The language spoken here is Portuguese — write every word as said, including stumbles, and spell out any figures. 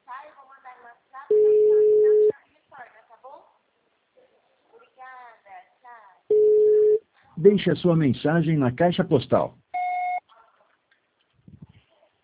tá? Eu vou mandar no WhatsApp, então você retorna, tá bom? Obrigada, tchau. Deixe a sua mensagem na caixa postal